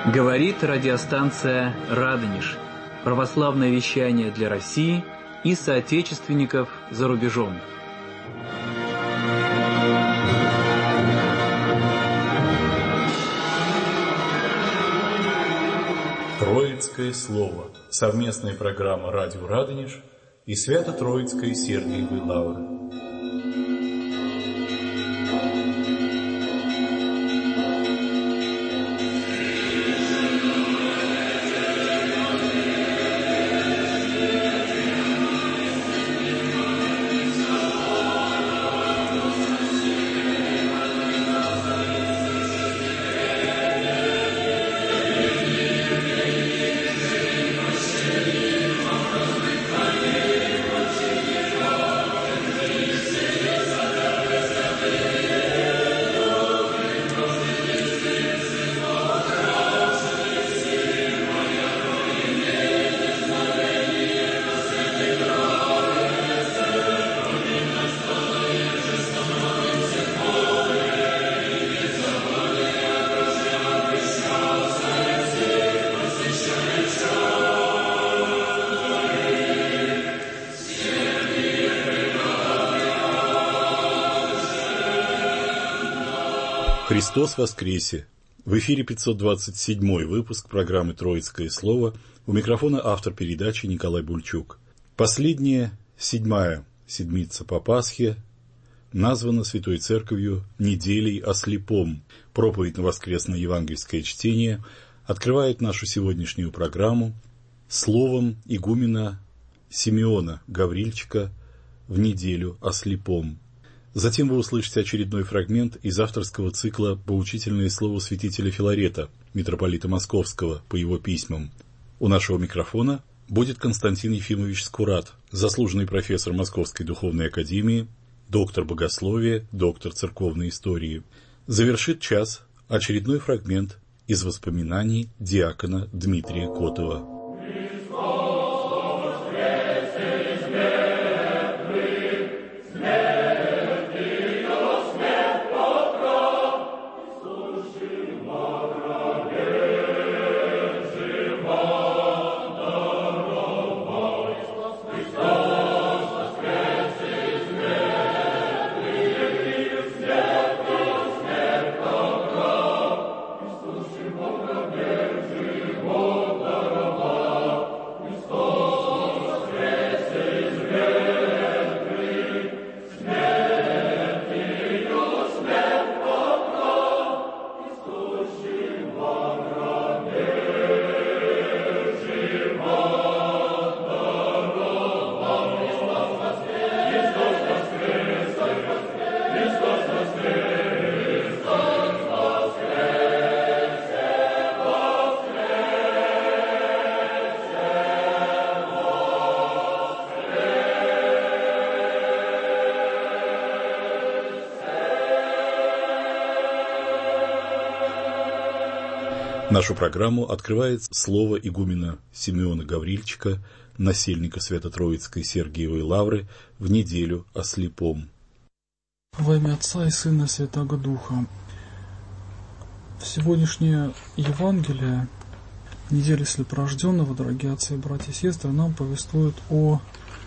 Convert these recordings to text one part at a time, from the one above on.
Говорит радиостанция «Радонеж». Православное вещание для России и соотечественников за рубежом. Троицкое слово. Совместная программа «Радио Радонеж» и Свято-Троицкой Сергиевой Лавры. Христос воскресе! В эфире 527 выпуск программы «Троицкое слово». У микрофона автор передачи Николай Бульчук. Последняя, седьмая седмица по Пасхе названа Святой Церковью неделей о слепом. Проповедь на воскресное евангельское чтение открывает нашу сегодняшнюю программу словом игумена Симеона Гаврильчика в неделю о слепом. Затем вы услышите очередной фрагмент из авторского цикла «Поучительное слово святителя Филарета», митрополита Московского, по его письмам. У нашего микрофона будет Константин Ефимович Скурат, заслуженный профессор Московской духовной академии, доктор богословия, доктор церковной истории. Завершит час очередной фрагмент из воспоминаний диакона Дмитрия Котова. Нашу программу открывает слово игумена Симеона Гаврильчика, насельника Свято-Троицкой Сергиевой Лавры, в неделю о слепом. Во имя Отца и Сына и Святаго Духа. Сегодняшнее Евангелие недели слепорожденного, дорогие отцы, братья и сестры, нам повествует о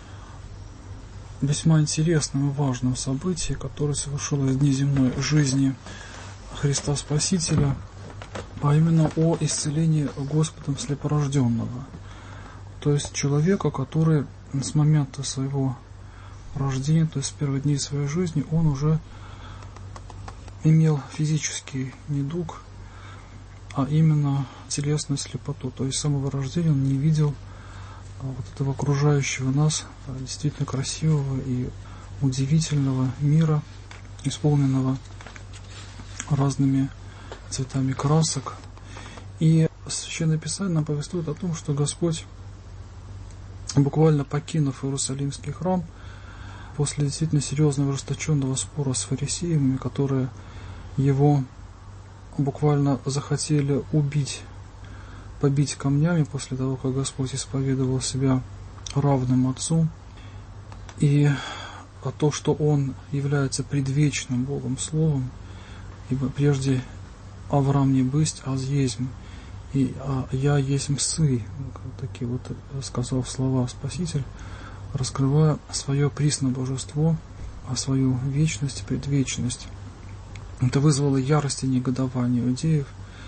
весьма интересном и важном событии, которое совершилось в дни земной жизни Христа Спасителя, а именно о исцелении Господом слепорожденного, то есть человека, который с момента своего рождения, то есть с первых дней своей жизни, он уже имел физический недуг, а именно телесную слепоту, то есть с самого рождения он не видел вот этого окружающего нас действительно красивого и удивительного мира, исполненного разными цветами красок. И Священное Писание нам повествует о том, что Господь, буквально покинув Иерусалимский храм, после действительно серьезного ожесточенного спора с фарисеями, которые его буквально захотели убить, побить камнями после того, как Господь исповедовал себя равным Отцу, и то, что Он является предвечным Богом Словом, ибо прежде Авраам не бысть, аз есмь, и «Я есть сы», такие вот сказав слова Спаситель, раскрывая свое пресное божество, свою вечность, предвечность. Это вызвало ярость и негодование иудеев,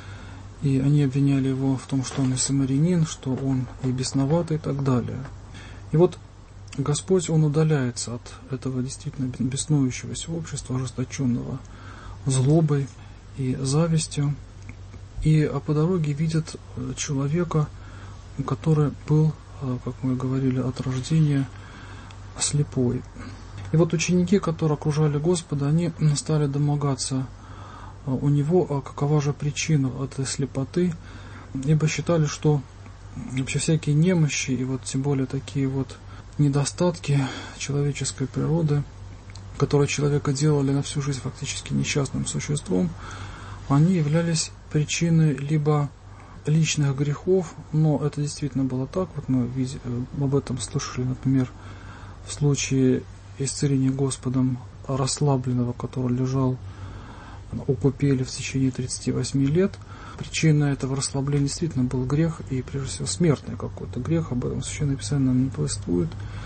и они обвиняли его в том, что он и самарянин, что он и бесноватый и так далее. И вот Господь, Он удаляется от этого действительно беснующегося общества, ожесточенного злобой и завистью, и по дороге видит человека, который был, как мы говорили, от рождения слепой. И вот ученики, которые окружали Господа, они стали домогаться у Него, какова же причина этой слепоты, ибо считали, что вообще всякие немощи, и вот тем более такие вот недостатки человеческой природы, которые человека делали на всю жизнь фактически несчастным существом, они являлись причиной либо личных грехов, но это действительно было так. Вот мы об этом слышали, например, в случае исцеления Господом расслабленного, который лежал у купели в течение 38 лет. Причиной этого расслабления действительно был грех, и прежде всего смертный какой-то грех, об этом Священное Писание нам не повествует.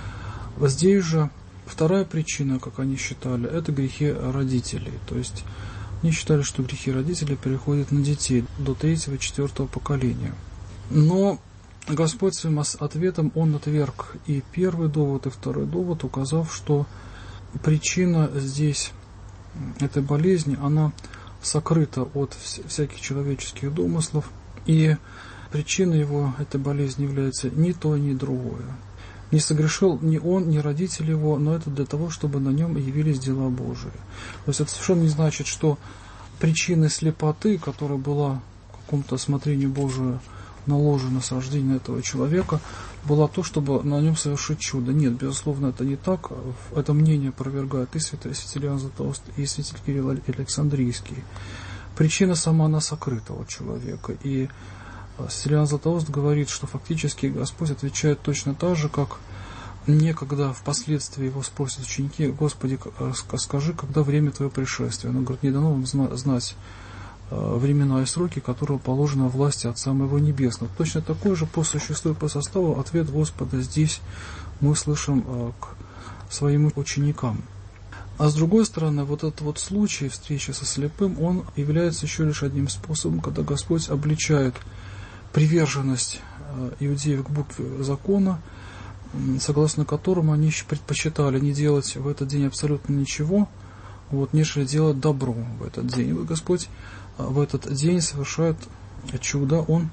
Здесь же вторая причина, как они считали, это грехи родителей. То есть они считали, что грехи родителей переходят на детей до 3-4 поколения. Но Господь своим ответом, Он отверг и первый довод, и второй довод, указав, что причина здесь этой болезни, она сокрыта от всяких человеческих домыслов, и причиной его этой болезни является ни то, ни другое. Не согрешил ни он, ни родители его, но это для того, чтобы на нем явились дела Божии. То есть это совершенно не значит, что причиной слепоты, которая была в каком-то осмотрении Божию наложена с рождения этого человека, была то, чтобы на нем совершить чудо. Нет, безусловно, это не так. Это мнение опровергает и святой Иоанн Златоуст, и святитель Кирилл Александрийский. Причина сама, она сокрыта от человека. И святитель Иоанн Златоуст говорит, что фактически Господь отвечает точно так же, как некогда впоследствии его спросят ученики: «Господи, скажи, когда время Твое пришествия?» Он говорит: «Не дано вам знать времена и сроки, которые положены власти Отца Моего Небесного». Точно такой же по существу и по составу ответ Господа здесь мы слышим к своим ученикам. А с другой стороны, вот этот вот случай встречи со слепым, он является еще лишь одним способом, когда Господь обличает приверженность иудеев к букве закона, согласно которому они предпочитали не делать в этот день абсолютно ничего, нежели делать добро в этот день. И вот Господь в этот день совершает чудо. Он,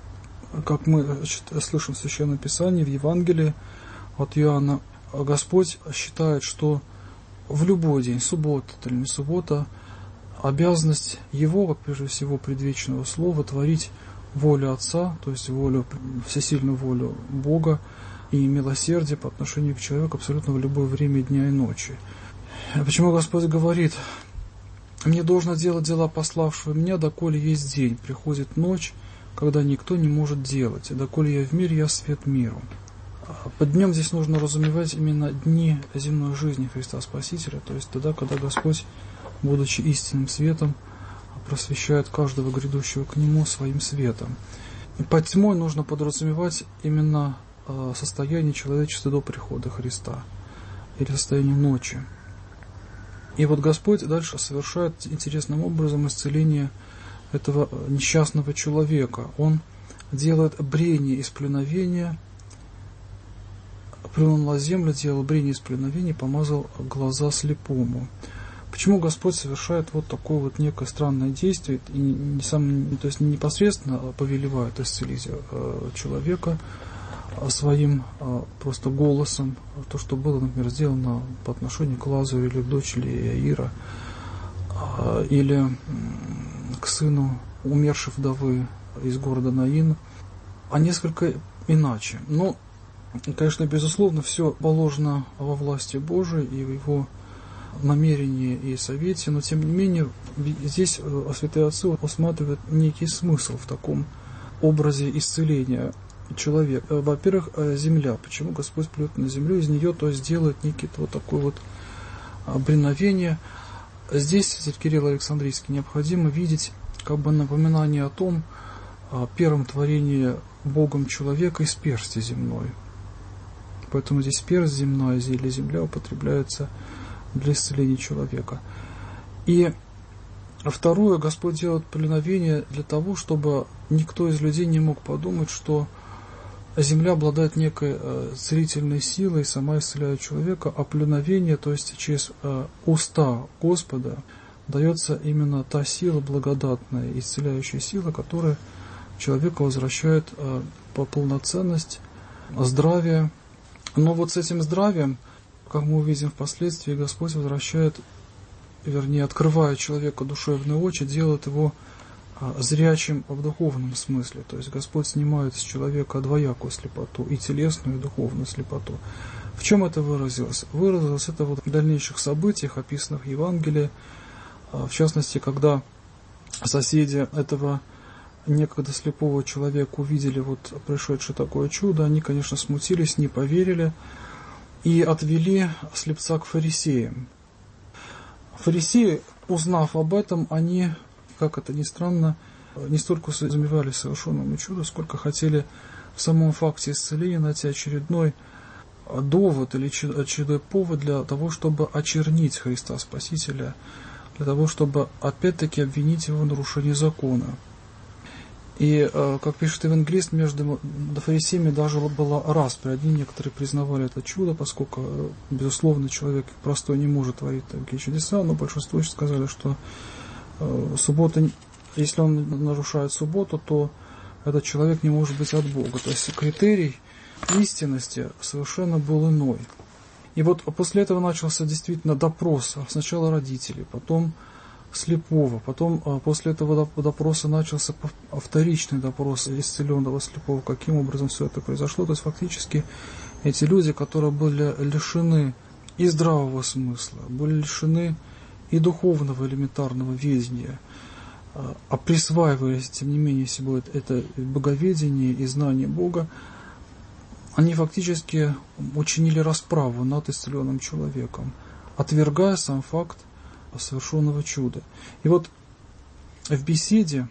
как мы слышим в Священном Писании, в Евангелии от Иоанна, Господь считает, что в любой день, суббота или не суббота, обязанность Его, как прежде всего предвечного Слова, творить волю Отца, то есть всесильную волю Бога и милосердие по отношению к человеку абсолютно в любое время дня и ночи. Почему Господь говорит: «Мне должно делать дела пославшего меня, доколе есть день, приходит ночь, когда никто не может делать, и доколе я в мире, я свет миру». Под днем здесь нужно разумевать именно дни земной жизни Христа Спасителя, то есть тогда, когда Господь, будучи истинным светом, просвещает каждого грядущего к Нему своим светом. И под тьмой нужно подразумевать именно состояние человечества до прихода Христа, или состояние ночи. И вот Господь дальше совершает интересным образом исцеление этого несчастного человека. Он делает брение из плюновения, плюнул на землю, делал брение из плюновения, помазал глаза слепому. Почему Господь совершает вот такое вот некое странное действие, и то есть не непосредственно повелевает исцелить человека своим просто голосом, то, что было, например, сделано по отношению к Лазарю или к дочери Иаира, или к сыну умершей вдовы из города Наин, а несколько иначе. Но, конечно, безусловно, все положено во власти Божией и в Его намерении и совете, но тем не менее здесь святые отцы усматривают некий смысл в таком образе исцеления человека. Во-первых, земля. Почему Господь плюет на землю, из нее, то есть делает некий вот такой вот бреновение. Здесь, святитель Кирилл Александрийский, необходимо видеть как бы напоминание о том, первом творении Богом человека из персти земной. Поэтому здесь персть земная или земля употребляется для исцеления человека. И второе, Господь делает поминовение для того, чтобы никто из людей не мог подумать, что земля обладает некой целительной силой, сама исцеляет человека, а поминовение, то есть через уста Господа, дается именно та сила благодатная, исцеляющая сила, которая человека возвращает по полноценность, здравие. Но вот с этим здравием, как мы увидим впоследствии, Господь возвращает, вернее, открывает человеку душевные очи, делает его зрячим в духовном смысле. То есть Господь снимает с человека двоякую слепоту, и телесную, и духовную слепоту. В чем это выразилось? Выразилось это вот в дальнейших событиях, описанных в Евангелии, в частности, когда соседи этого некогда слепого человека увидели вот пришедшее такое чудо, они, конечно, смутились, не поверили и отвели слепца к фарисеям. Фарисеи, узнав об этом, они, как это ни странно, не столько замевали совершенному чуду, сколько хотели в самом факте исцеления найти очередной довод или очередной повод для того, чтобы очернить Христа Спасителя, для того, чтобы опять-таки обвинить его в нарушении закона. И, как пишет евангелист, между фарисеями даже была распря. Одни некоторые признавали это чудо, поскольку, безусловно, человек простой не может творить такие чудеса, но большинство сказали, что суббота, если он нарушает субботу, то этот человек не может быть от Бога. То есть критерий истинности совершенно был иной. И вот после этого начался действительно допрос. Сначала родителей, потом слепого. Потом после этого допроса начался вторичный допрос исцеленного слепого. Каким образом все это произошло? То есть фактически эти люди, которые были лишены и здравого смысла, были лишены и духовного элементарного ведения, а присваиваясь, тем не менее, себе это боговедение и знание Бога, они фактически учинили расправу над исцеленным человеком, отвергая сам факт совершенного чуда. И вот в беседе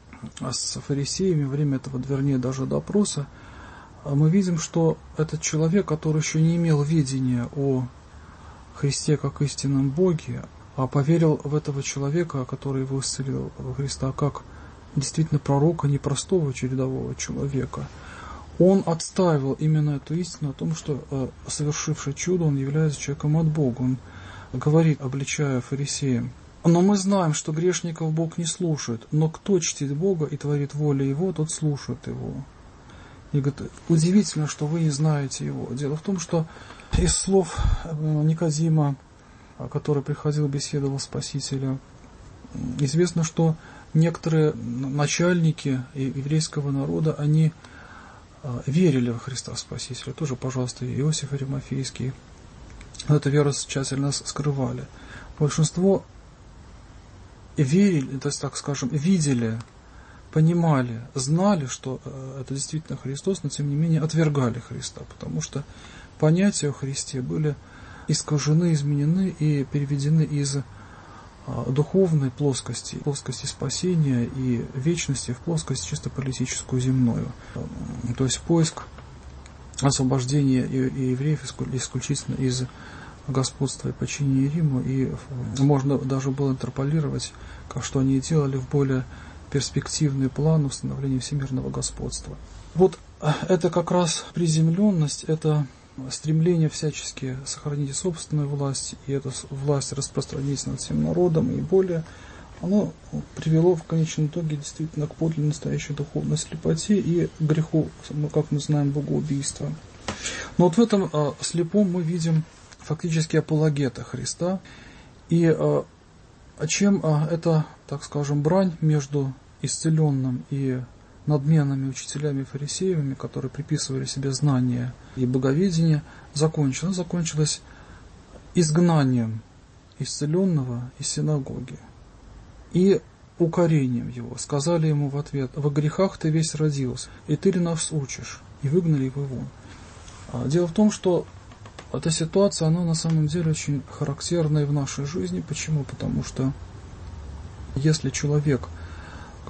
с фарисеями, во время этого, вернее, даже допроса, мы видим, что этот человек, который еще не имел видения о Христе как истинном Боге, а поверил в этого человека, который его исцелил, в Христа, как действительно пророка, непростого чередового человека, он отстаивал именно эту истину о том, что совершивший чудо, он является человеком от Бога. Он говорит, обличая фарисеям: «Но мы знаем, что грешников Бог не слушает, но кто чтит Бога и творит волю Его, тот слушает Его». И говорит: удивительно, что вы не знаете Его. Дело в том, что из слов Никодима, который приходил, беседовал с Спасителем, известно, что некоторые начальники еврейского народа, они верили во Христа Спасителя. Тоже, пожалуйста, Иосиф Аримафейский. Эту веру тщательно скрывали. Большинство верили, то есть, так скажем, видели, понимали, знали, что это действительно Христос, но тем не менее отвергали Христа, потому что понятия о Христе были искажены, изменены и переведены из духовной плоскости спасения и вечности в плоскость чисто политическую, земную. То есть поиск освобождения евреев исключительно из господства и подчинения Риму, и можно даже было интерполировать, как что они делали, в более перспективный план установления всемирного господства. Вот это как раз приземленность, это стремление всячески сохранить собственную власть, и эту власть распространить над всем народом, и более, оно привело в конечном итоге действительно к подлинной настоящей духовной слепоте и греху, как мы знаем, богоубийства. Но вот в этом слепом мы видим фактически апологета Христа, и чем это, так скажем, брань между исцеленным и надменными учителями фарисеевыми, которые приписывали себе знания и боговедение, закончилась. Закончилась изгнанием исцеленного из синагоги и укорением его. Сказали ему в ответ: «Во грехах ты весь родился, и ты ли нас учишь?» И выгнали его вон. Дело в том, что эта ситуация, она на самом деле очень характерна и в нашей жизни. Почему? Потому что если человек,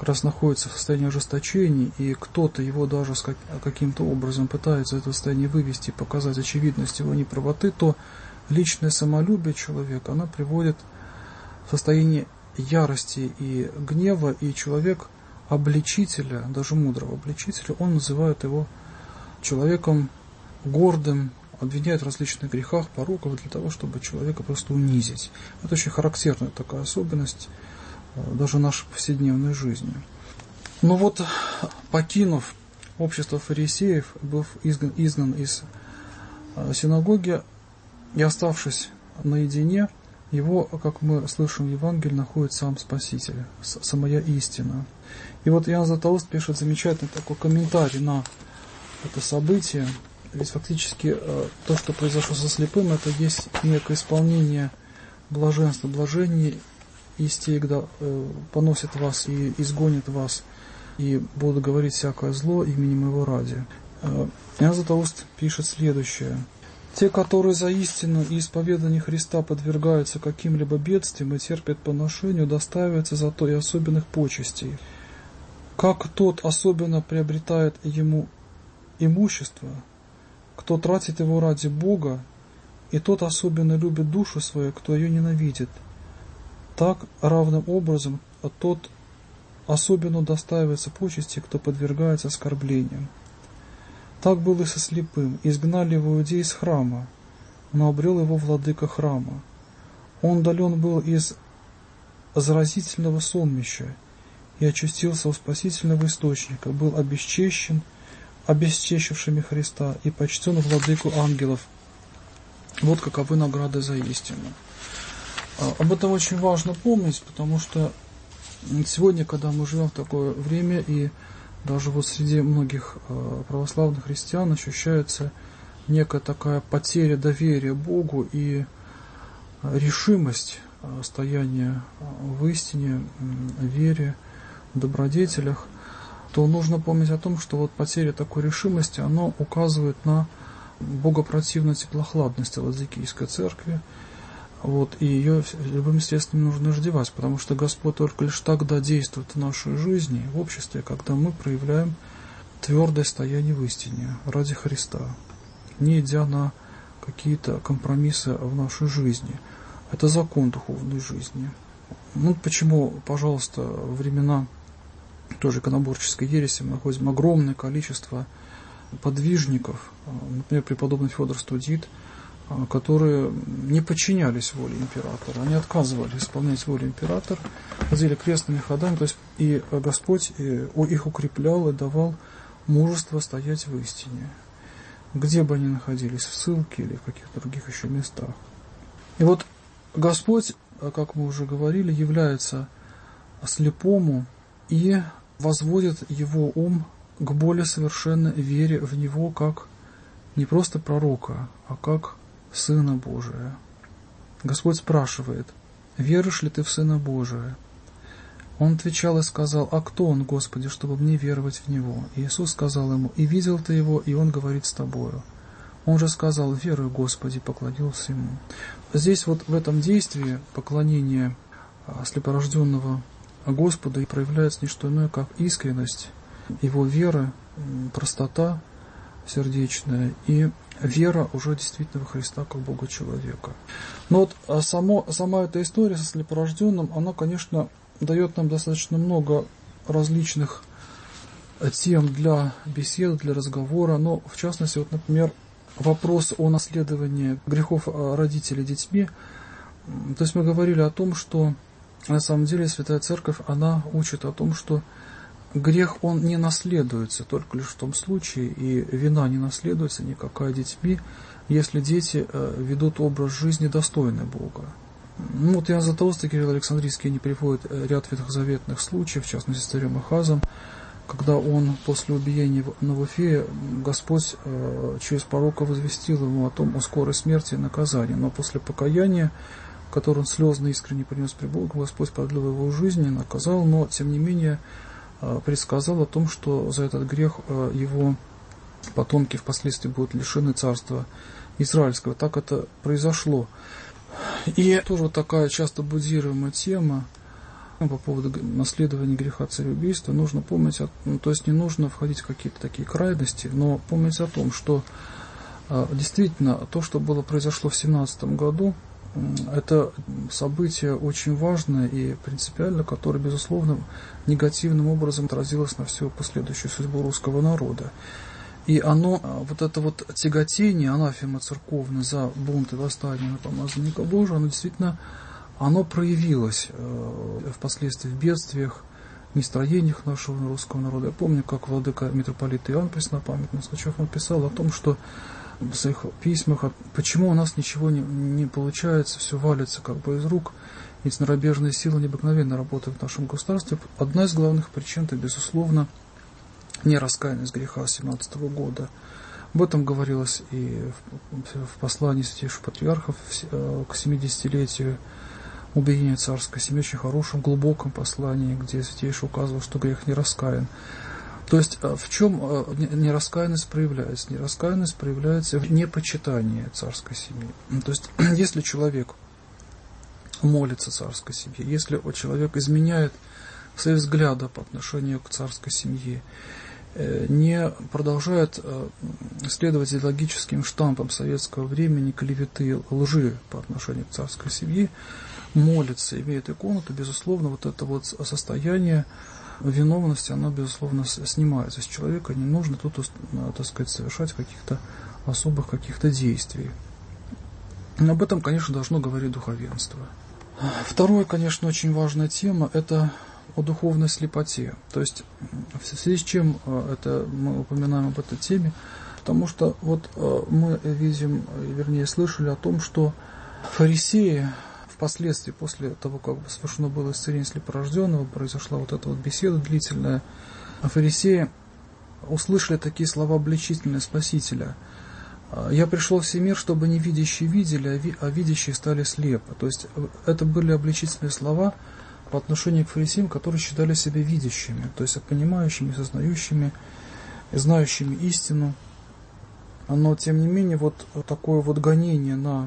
как раз находится в состоянии ожесточения, и кто-то его даже каким-то образом пытается это состояние вывести, показать очевидность его неправоты, то личное самолюбие человека, оно приводит в состояние ярости и гнева, и человек обличителя, даже мудрого обличителя, он называет его человеком гордым, обвиняет в различных грехах, пороках для того, чтобы человека просто унизить. Это очень характерная такая особенность даже нашей повседневной жизни. Но вот, покинув общество фарисеев, был изгнан из синагоги и оставшись наедине, его, как мы слышим в Евангелии, находит сам Спаситель, самая истина. И вот Иоанн Златоуст пишет замечательный такой комментарий на это событие. Ведь фактически то, что произошло со слепым, это есть некое исполнение блаженства, блажение истегда поносит вас и изгонит вас, и будут говорить всякое зло именем его ради. Иоанн Златоуст пишет следующее. Те, которые за истину и исповедание Христа подвергаются каким-либо бедствиям и терпят поношению, доставятся зато и особенных почестей. Как тот особенно приобретает ему имущество, кто тратит его ради Бога, и тот особенно любит душу свою, кто ее ненавидит, так равным образом тот особенно достаивается почести, кто подвергается оскорблениям. Так было и со слепым. Изгнали его иудеи из храма, но обрел его владыка храма. Он удален был из заразительного сонмища и очистился у спасительного источника, был обесчещен обесчещившими Христа и почтен владыку ангелов. Вот каковы награды за истину. Об этом очень важно помнить, потому что сегодня, когда мы живем в такое время, и даже вот среди многих православных христиан ощущается некая такая потеря доверия Богу и решимость стояния в истине, вере, добродетелях, то нужно помнить о том, что вот потеря такой решимости, она указывает на богопротивную теплохладность Ладзикийской церкви, вот, и ее любым средством нужно раздевать, потому что Господь только лишь тогда действует в нашей жизни, в обществе, когда мы проявляем твердое стояние в истине ради Христа, не идя на какие-то компромиссы в нашей жизни. Это закон духовной жизни. Ну, почему, пожалуйста, во времена тоже иконоборческой ереси мы находим огромное количество подвижников, например, преподобный Федор Студит, которые не подчинялись воле императора, они отказывались исполнять волю императора, ходили крестными ходами, то есть и Господь их укреплял и давал мужество стоять в истине, где бы они находились, в ссылке или в каких-то других еще местах. И вот Господь, как мы уже говорили, является слепому и возводит его ум к более совершенной вере в Него как не просто пророка, а как Сына Божия. Господь спрашивает: «Веруешь ли ты в Сына Божия?» Он отвечал и сказал: «А кто Он, Господи, чтобы мне веровать в Него?» И Иисус сказал ему: «И видел ты Его, и Он говорит с тобою». Он же сказал: «Верую, Господи», поклонился Ему. Здесь вот в этом действии поклонения слепорожденного Господа и проявляется не что иное, как искренность Его веры, простота сердечная и вера уже действительно во Христа как Бога человека. Но вот сама эта история со слепорожденным, она, конечно, дает нам достаточно много различных тем для беседы, для разговора, но в частности, вот, например, вопрос о наследовании грехов родителей детьми. То есть мы говорили о том, что на самом деле Святая Церковь, она учит о том, что грех, он не наследуется только лишь в том случае, и вина не наследуется никакая детьми, если дети ведут образ жизни достойный Бога. Ну, вот Иоанн Златоуст и Кирилл Александрийский, они приводят ряд ветхозаветных случаев, в частности с царем Ахазом, когда он после убиения Новофея, Господь через пророка возвестил ему о скорой смерти и наказании, но после покаяния, который он слезно и искренне принес при Богу, Господь продлил его жизнь и наказал, но тем не менее предсказал о том, что за этот грех его потомки впоследствии будут лишены царства израильского. Так это произошло. И тоже вот такая часто будируемая тема по поводу наследования греха цареубийства нужно помнить, то есть не нужно входить в какие-то такие крайности, но помнить о том, что действительно то, что произошло в 1917 году, это событие очень важное и принципиальное, которое, безусловно, негативным образом отразилось на всю последующую судьбу русского народа. И оно, вот это вот тяготение анафемы церковной за бунт и восстание на помазанника Божия, оно действительно проявилось впоследствии в бедствиях, нестроениях нашего русского народа. Я помню, как владыка митрополит Иоанн Преснопамятный Случев написал о том, что в своих письмах, почему у нас ничего не получается, все валится как бы из рук, эти нарабежные силы необыкновенно работают в нашем государстве. Одна из главных причин – это, безусловно, нераскаянность греха 17 года. Об этом говорилось и в послании святейших патриархов к 70-летию убиения царской семьи, очень хорошем, глубоком послании, где святейший указывал, что грех не раскаян. То есть в чем нераскаянность проявляется? Нераскаянность проявляется в непочитании царской семьи. То есть если человек молится царской семье, если человек изменяет свои взгляды по отношению к царской семье, не продолжает следовать идеологическим штампам советского времени, клеветы, лжи по отношению к царской семье, молится, имеет икону, то, безусловно, вот это вот состояние виновности, оно, безусловно, снимается с человека. Не нужно тут, так сказать, совершать каких-то особых каких-то действий. Но об этом, конечно, должно говорить духовенство. Второе, конечно, очень важная тема – это о духовной слепоте. То есть, в связи с чем это мы упоминаем об этой теме? Потому что вот мы видим, вернее, слышали о том, что фарисеи впоследствии, после того, как совершено было исцеление слепорожденного, произошла вот эта вот беседа длительная, фарисеи услышали такие слова обличительные Спасителя: «Я пришел в сей мир, чтобы невидящие видели, а видящие стали слепы». То есть это были обличительные слова по отношению к фарисеям, которые считали себя видящими, то есть понимающими, сознающими, знающими истину. Но, тем не менее, вот такое вот гонение на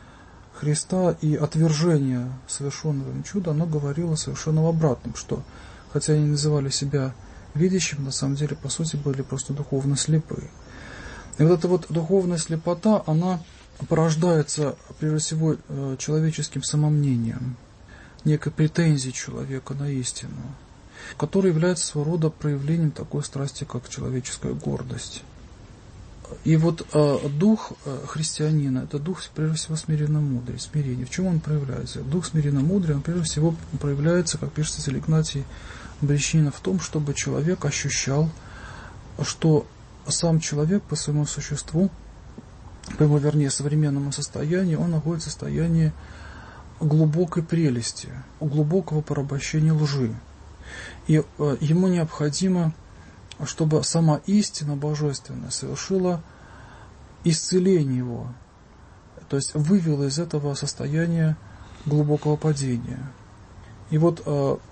Христа и отвержение совершенного им чуда, оно говорило совершенно обратном, что, хотя они называли себя видящими, на самом деле, по сути, были просто духовно слепы. И вот эта вот духовная слепота, она порождается, прежде всего, человеческим самомнением, некой претензией человека на истину, которая является своего рода проявлением такой страсти, как человеческая гордость. И вот дух христианина – это дух, прежде всего, смиренно-мудрый, смирение. В чем он проявляется? Дух смиренно-мудрый, он, прежде всего, проявляется, как пишет святитель Игнатий Брещинин, в том, чтобы человек ощущал, что сам человек по своему существу, по его, вернее, современному состоянию, он находится в состоянии глубокой прелести, глубокого порабощения лжи. И ему необходимо, чтобы сама истина божественная совершила исцеление его, то есть вывела из этого состояния глубокого падения. И вот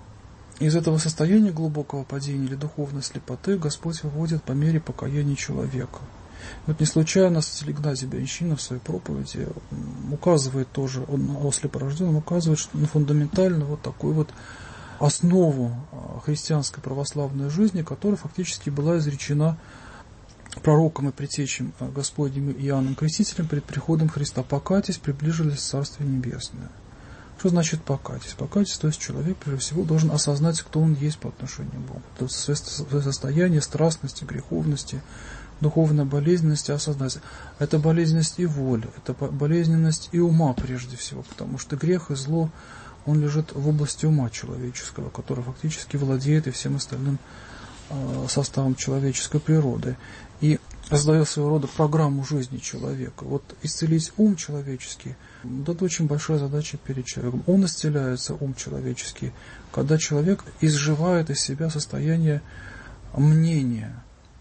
из этого состояния глубокого падения или духовной слепоты Господь выводит по мере покаяния человека. Вот не случайно святитель Игнатий Брещинин в своей проповеди указывает тоже, он о слепорожденном указывает на фундаментальную вот такую вот основу христианской православной жизни, которая фактически была изречена пророком и предтечем Господним Иоанном Крестителем перед приходом Христа: «Покайтесь, приближились Царствие Небесное». Что значит покайтесь? Покайтесь, то есть человек, прежде всего, должен осознать, кто он есть по отношению к Богу. То есть состояние страстности, греховности, духовной болезненности осознать. Это болезненность и воли, это болезненность и ума прежде всего, потому что грех и зло, он лежит в области ума человеческого, который фактически владеет и всем остальным составом человеческой природы. И создает своего рода программу жизни человека. Вот исцелить ум человеческий, это очень большая задача перед человеком. Он исцеляется, ум человеческий, когда человек изживает из себя состояние мнения,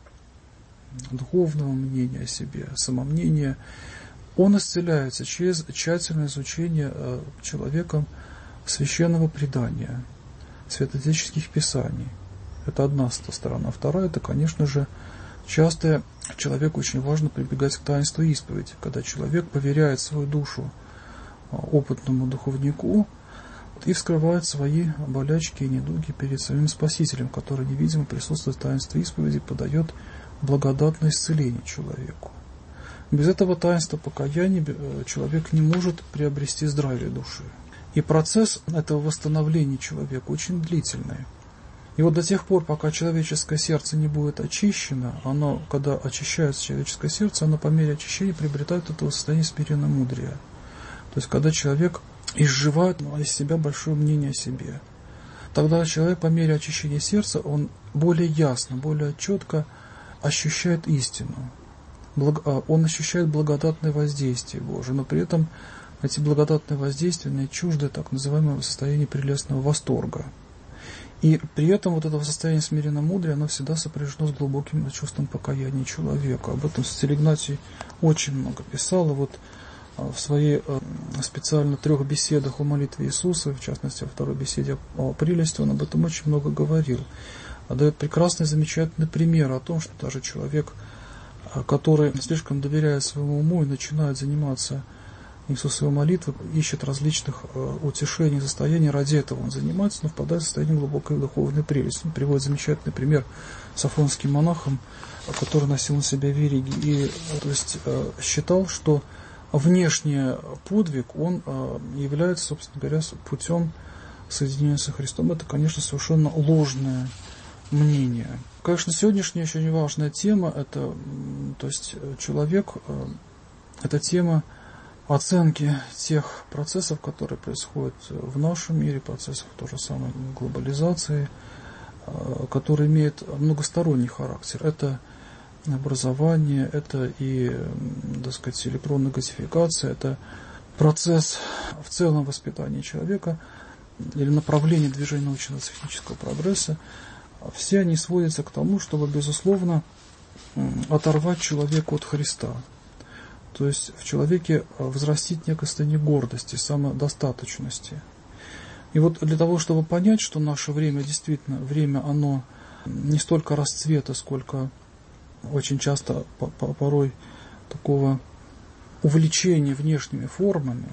духовного мнения о себе, самомнения. Он исцеляется через тщательное изучение человеком священного предания, святоотеческих писаний. Это одна сторона. Вторая, это, конечно же, часто человеку очень важно прибегать к таинству исповеди, когда человек поверяет свою душу опытному духовнику, и вскрывает свои болячки и недуги перед своим Спасителем, который невидимо присутствует в таинстве исповеди, подает благодатное исцеление человеку. Без этого таинства покаяния человек не может приобрести здравие души. И процесс этого восстановления человека очень длительный. И вот до тех пор, пока человеческое сердце не будет очищено, оно, когда очищается человеческое сердце, оно по мере очищения приобретает это состояние смиренно-мудрия. То есть, когда человек изживает из себя большое мнение о себе. Тогда человек по мере очищения сердца, он более ясно, более четко ощущает истину. Он ощущает благодатное воздействие Божие, но при этом эти благодатные воздействия не чужды так называемого состояния прелестного восторга. И при этом вот это состояние смиренно-мудрия, оно всегда сопряжено с глубоким чувством покаяния человека. Об этом Святой Игнатий очень много писал. И вот в своей специально 3 беседах о молитве Иисуса, в частности, во 2 беседе о прелести, он об этом очень много говорил. Дает прекрасный, замечательный пример о том, что даже человек, который слишком доверяет своему уму и начинает заниматься Иисусовой молитвой, ищет различных утешений, состояний, ради этого он занимается, но впадает в состояние глубокой духовной прелести. Он приводит замечательный пример с афонским монахом, который носил на себя вериги, и то есть считал, что внешний подвиг, он является, собственно говоря, путем соединения со Христом. Это, конечно, совершенно ложное мнение. Конечно, сегодняшняя очень важная тема, это, то есть человек, это тема оценки тех процессов, которые происходят в нашем мире, процессов той же самой глобализации, которые имеют многосторонний характер. Это образование, это и, так сказать, электронная газификация, это процесс в целом воспитания человека или направление движения научно-технического прогресса. Все они сводятся к тому, чтобы, безусловно, оторвать человека от Христа. То есть в человеке взрастить некое состояние гордости, самодостаточности. И вот для того, чтобы понять, что наше время действительно, время оно не столько расцвета, сколько очень часто порой такого увлечения внешними формами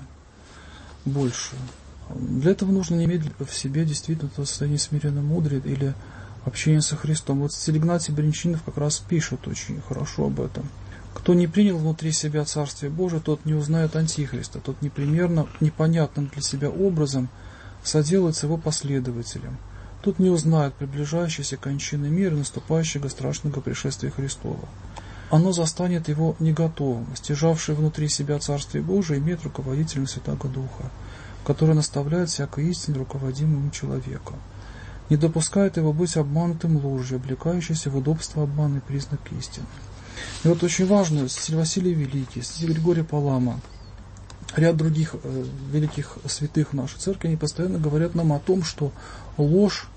больше, для этого нужно иметь в себе действительно то состояние смиренно-мудрия или общение со Христом. Вот Святой Игнатий Брянчанин как раз пишет очень хорошо об этом. Кто не принял внутри себя Царствие Божие, тот не узнает Антихриста, тот непримерно, непонятным для себя образом соделается его последователем. Тот не узнает приближающейся кончины мира, наступающего страшного пришествия Христова. Оно застанет его не готовым, стяжавший внутри себя Царствие Божие, имеет руководителем Святаго Духа, который наставляет всякой истине руководимому человека. Не допускает его быть обманутым ложью, облекающейся в удобство обмана и признак истины. И вот очень важно, Святой Василий Великий, Святой Григорий Палама, ряд других великих святых нашей церкви, они постоянно говорят нам о том, что ложь,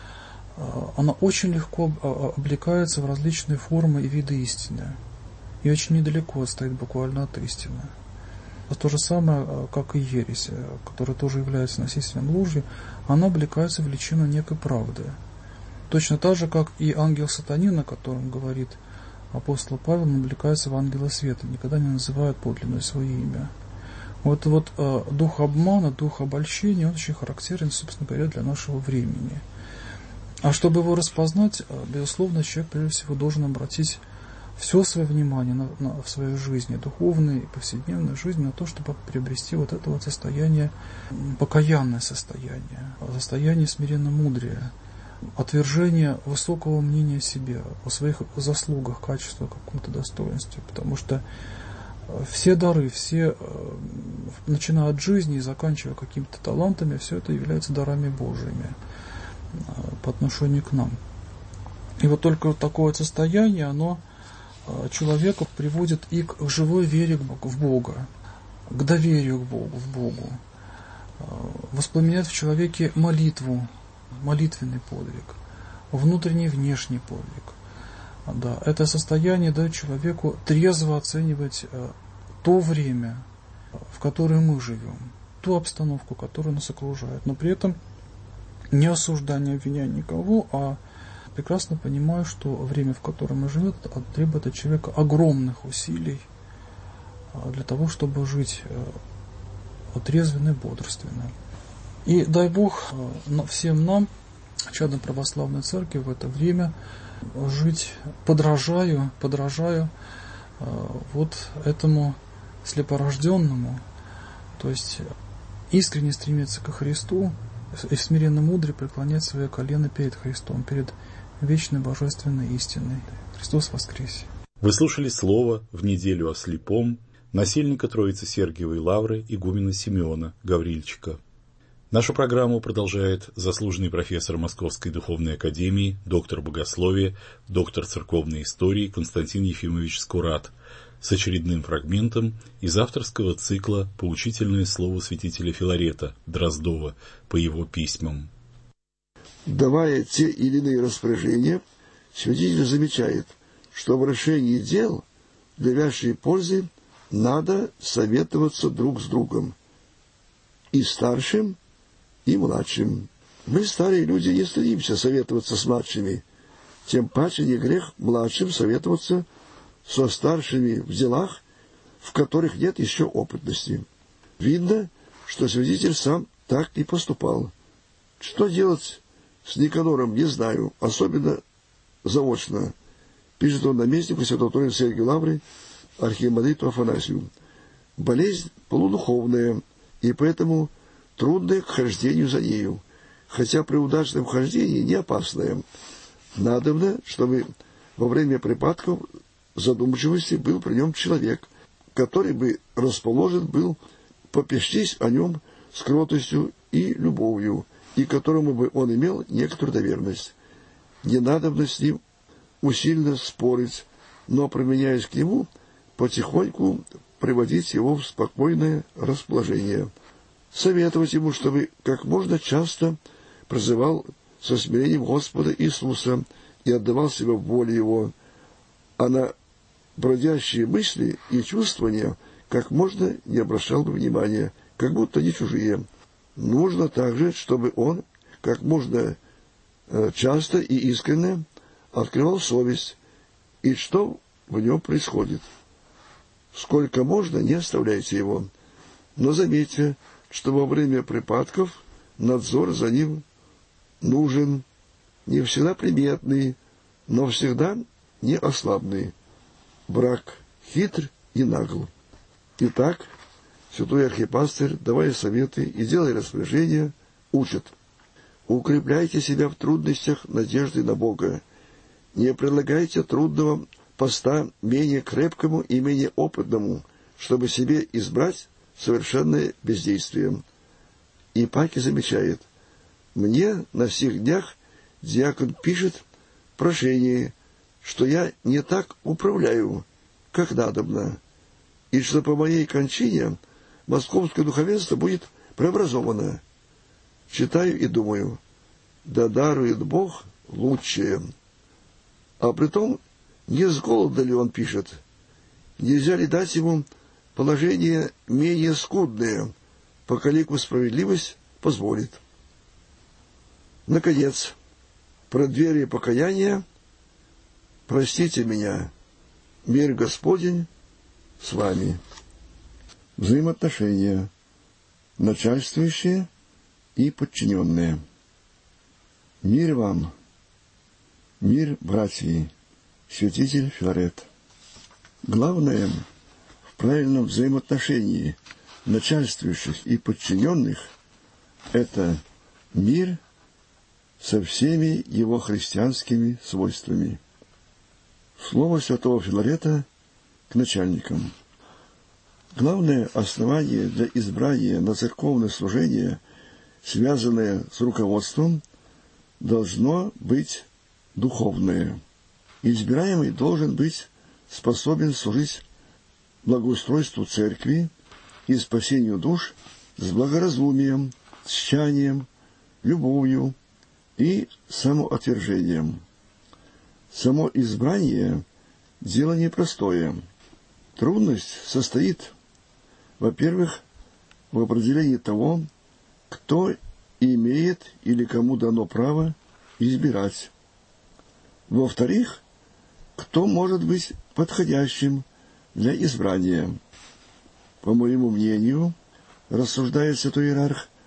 она очень легко облекается в различные формы и виды истины. И очень недалеко стоит буквально от истины. То же самое, как и ересь, которая тоже является носителем ложи, она облекается в личину некой правды. Точно так же, как и ангел сатанин, о котором говорит апостол Павел, он облекается в ангела света, никогда не называет подлинное свое имя. Вот дух обмана, дух обольщения, он очень характерен, собственно говоря, для нашего времени. А чтобы его распознать, безусловно, человек, прежде всего, должен обратить все свое внимание в своей жизни, духовной и повседневной жизни, на то, чтобы приобрести вот это вот состояние, покаянное состояние смиренно-мудрия, отвержение высокого мнения о себе, о своих заслугах, качествах, каком-то достоинстве. Потому что все дары, все, начиная от жизни и заканчивая какими-то талантами, все это является дарами Божьими по отношению к нам. И вот только вот такое состояние, оно человека приводит и к живой вере в Бога, к доверию к Богу, в Богу, воспламеняет в человеке молитву, молитвенный подвиг, внутренний и внешний подвиг. Да, это состояние дает человеку трезво оценивать то время, в которое мы живем, ту обстановку, которая нас окружает, но при этом не осуждая, не обвиняя никого, а прекрасно понимаю, что время, в котором мы живем, требует от человека огромных усилий для того, чтобы жить отрезвенно и бодрственно. И дай Бог всем нам, чадам православной церкви, в это время жить, подражаю вот этому слепорожденному, то есть искренне стремиться ко Христу и смиренно мудро преклонять свое колено перед Христом, перед вечной божественной истиной. Христос воскресе! Вы слушали слово в неделю о слепом насельника Троицы Сергиевой Лавры игумена Симеона Гаврильчика. Нашу программу продолжает заслуженный профессор Московской духовной академии, доктор богословия, доктор церковной истории Константин Ефимович Скурат с очередным фрагментом из авторского цикла «Поучительное слово святителя Филарета» Дроздова по его письмам. Давая те или иные распоряжения, святитель замечает, что в решении дел для вашей пользы надо советоваться друг с другом, и старшим, и младшим. Мы, старые люди, не стремимся советоваться с младшими, тем паче не грех младшим советоваться со старшими в делах, в которых нет еще опытности. Видно, что святитель сам так и поступал. Что делать с Никанором, не знаю, особенно заочно, пишет он наместнику святого Троицы Сергия Лавры, архиемандриту Афанасию. Болезнь полудуховная, и поэтому трудное к хождению за нею, хотя при удачном хождении не опасное. Надобно, чтобы во время припадков задумчивости был при нем человек, который бы расположен был попестись о нем с кротостью и любовью, и которому бы он имел некоторую доверенность. Не надобно с ним усиленно спорить, но, применяясь к нему, потихоньку приводить его в спокойное расположение. Советовать ему, чтобы как можно часто призывал со смирением Господа Иисуса и отдавал себя в воле Его, а на бродящие мысли и чувствования как можно не обращал бы внимания, как будто не чужие. Нужно также, чтобы он как можно часто и искренне открывал совесть, и что в нем происходит. Сколько можно, не оставляйте его, но заметьте, что во время припадков надзор за ним нужен, не всегда приметный, но всегда не ослабный. Враг хитр и нагл. Итак, святой архипастырь, давая советы и делая распоряжения, учит: укрепляйте себя в трудностях надеждой на Бога. Не предлагайте трудного поста менее крепкому и менее опытному, чтобы себе избрать совершенное бездействие. И Паки замечает: мне на всех днях диакон пишет прошение, что я не так управляю, как надобно, и что по моей кончине московское духовенство будет преобразовано. Читаю и думаю: да дарует Бог лучшее. А притом, не с голода ли он пишет? Нельзя ли дать ему положение менее скудное, поколику справедливость позволит? Наконец, преддверие покаяния: простите меня, мир Господень с вами. Взаимоотношения начальствующие и подчиненные. Мир вам, мир, братья, святитель Филарет. Главное в правильном взаимоотношении начальствующих и подчиненных — это мир со всеми его христианскими свойствами. Слово святого Филарета к начальникам. Главное основание для избрания на церковное служение, связанное с руководством, должно быть духовное. Избираемый должен быть способен служить благоустройству церкви и спасению душ с благоразумием, тщанием, любовью и самоотвержением. Само избрание – дело непростое. Трудность состоит, во-первых, в определении того, кто имеет или кому дано право избирать. Во-вторых, кто может быть подходящим для избрания. По моему мнению, рассуждает святой иерарх,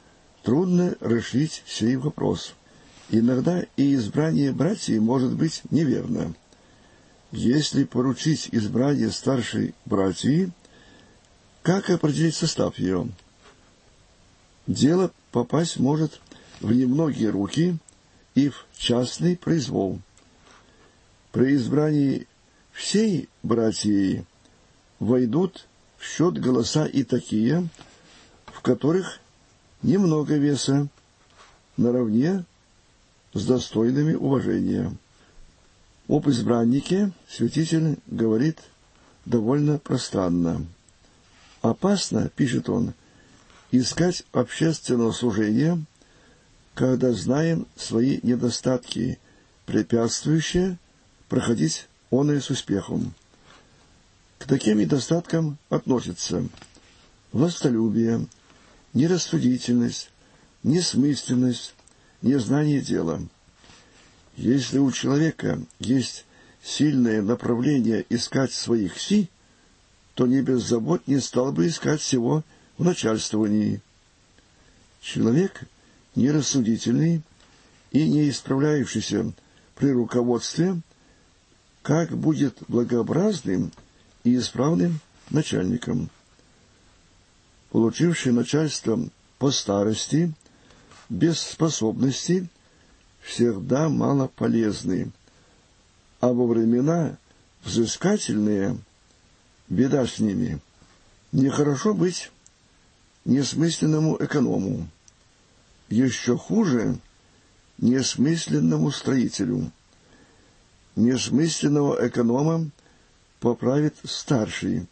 трудно решить сей вопрос. Иногда и избрание братьев может быть неверно. Если поручить избрание старшей братьи, как определить состав ее? Дело попасть может в немногие руки и в частный произвол. При избрании всей братьи войдут в счет голоса и такие, в которых немного веса, наравне с достойными уважения. Об избраннике святитель говорит довольно пространно. «Опасно, — пишет он, — искать общественного служения, когда знаем свои недостатки, препятствующие проходить оное с успехом. К таким недостаткам относятся властолюбие, нерассудительность, несмысленность, незнание дела. Если у человека есть сильное направление искать своих си, то не без забот не стал бы искать всего в начальствовании. Человек нерассудительный и не исправляющийся при руководстве, как будет благообразным и исправным начальником. Получивший начальство по старости, без способностей, всегда мало полезны, а во времена взыскательные беда с ними. Нехорошо быть несмысленному эконому, еще хуже несмысленному строителю. Несмысленного эконома поправит старший.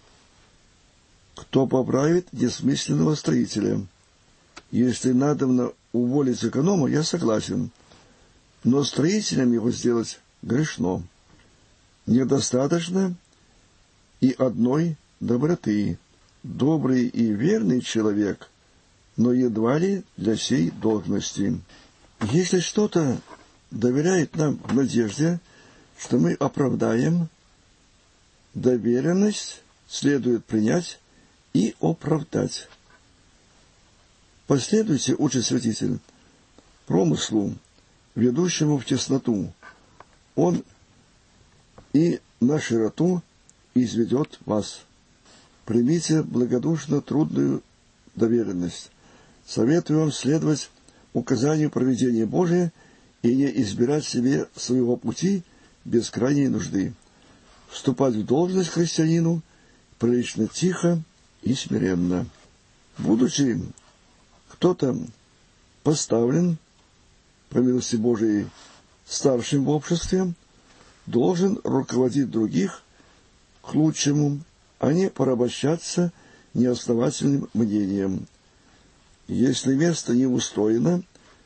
Кто поправит несмысленного строителя? Если надобно уволить эконома, я согласен, но строителем его сделать грешно. Недостаточно и одной доброты. Добрый и верный человек, но едва ли для сей должности. Если что-то доверяет нам в надежде, что мы оправдаем, доверенность следует принять и оправдать. Последуйте, учит святитель, промыслу, ведущему в тесноту. Он и на широту изведет вас. Примите благодушно трудную доверенность. Советую вам следовать указанию провидения Божия и не избирать себе своего пути без крайней нужды. Вступать в должность христианину прилично тихо и смиренно. Будучи кто-то поставлен, по милости Божией, старшим в обществе, должен руководить других к лучшему, а не порабощаться неосновательным мнением. Если место не устроено,